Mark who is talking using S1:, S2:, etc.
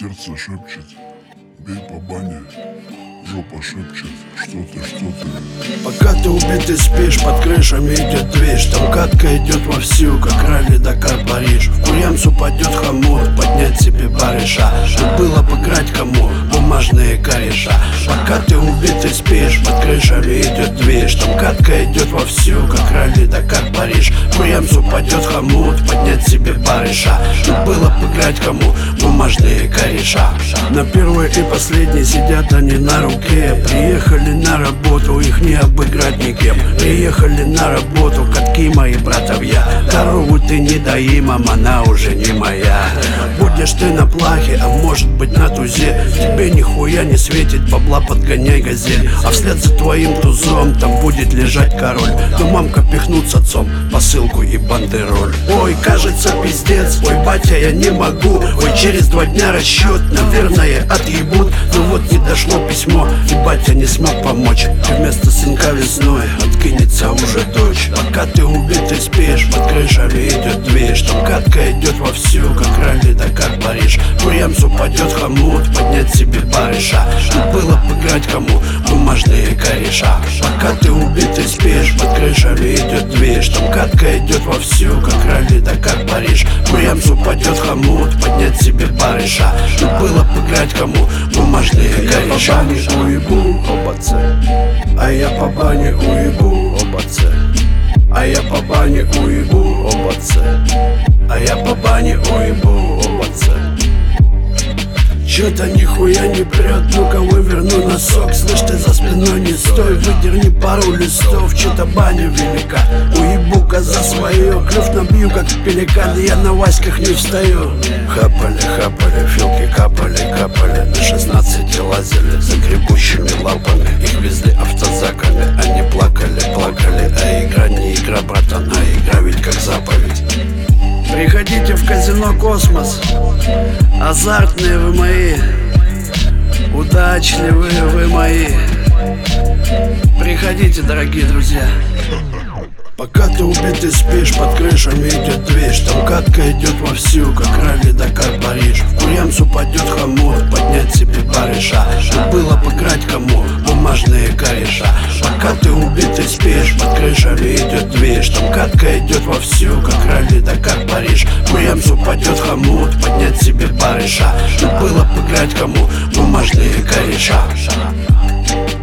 S1: Сердце шепчет, бей по бане. Жопа шепчет, что ты.
S2: Пока ты убитый спишь, под крышами идет движ. Там катка идет вовсю, как ралли Дакар Париж. В Курьямс упадет хомут, поднять себе барыша. Что было поиграть кому? Бумажные кореша. Пока ты убитый спишь, под крышами идет движ. Там катка идет вовсю, как ралли Дакар Париж. В Курьямс упадет хомут, поднять себе барыша. Что было поиграть кому? Бумажные кореша. На первой и последней сидят они на руке. Приехали на работу, их не обыграть никем. Приехали на работу, катки мои братовья. Корову ты не даи, мама, она уже не моя. Будешь ты на плахе, а может быть на тузе. Тебе нихуя не светит, бабла подгоняй газель. А вслед за твоим тузом там будет лежать король. Но мамка пихнут с отцом посылку и бандероль. Ой, кажется пиздец, ой, батя, я не могу. Ой, через 2 дня расчет, наверное, отъебут. Но вот не дошло письмо, и батя не смог помочь. И вместо сынка весной откинется уже дочь. Пока ты убитый спишь, под крышами идет движ. Там катка идет вовсю, как ралли Дакар Париж. В Курьямс упадет хомут, поднять себе барыша. Что было поиграть кому? Бумажные кореша. Пока ты убитый спишь, под крышами идет движ. Там катка идет вовсю, как ралли Дакар Париж. В Курьямс упадет хомут, поднять себе барыша. Что было поиграть кому? Бумажные кореша. Уебу, оба Ц. А я по бане уебу, оба Ц. А я по бане уебу, оба Ц. А я по бане уебу, оба Ц. Чё-то нихуя не прет, ну-ка выверну носок. Слышь, ты за спиной не стой, выдерни пару листов. Чё-то баня велика, уебу-ка за свое. Клюв набью, как пеликан, я на васьках не встаю. Хапали, филки капали. На 16 лазили за гребущими лапами. Их везли автозаками, они плакали. А игра не игра, братан, а игра ведь как заповедь. Приходите в казино «Космос», азартные вы мои, удачливые вы мои. Приходите, дорогие друзья. Пока ты убитый спишь, под крышами идет движ. Там катка идет вовсю, как ралли Дакар Париж. В Курьямс упадет хомут, поднять себе барыша. Что было поиграть кому? Бумажные кореша. Пока ты убитый спишь, под крышами идет движ. Там катка идет вовсю, как ралли Дакар Париж. В Курьямс упадет хомут, поднять себе барыша. Что было поиграть кому? Бумажные кореша.